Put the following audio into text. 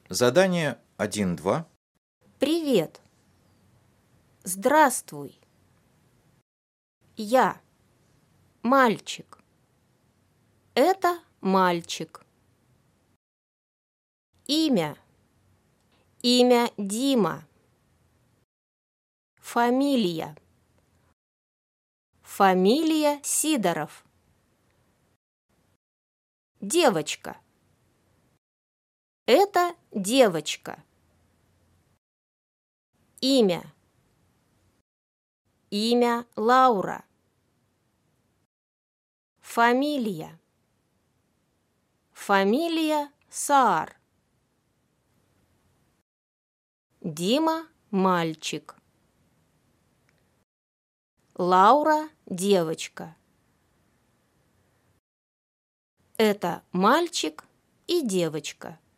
Задание 1.2. Привет. Здравствуй. Я мальчик. Это мальчик. Имя. Имя Дима. Фамилия. Фамилия Сидоров. Девочка. Это девочка. Имя. Имя Лаура. Фамилия. Фамилия Саар. Дима – мальчик. Лаура – девочка. Это мальчик и девочка.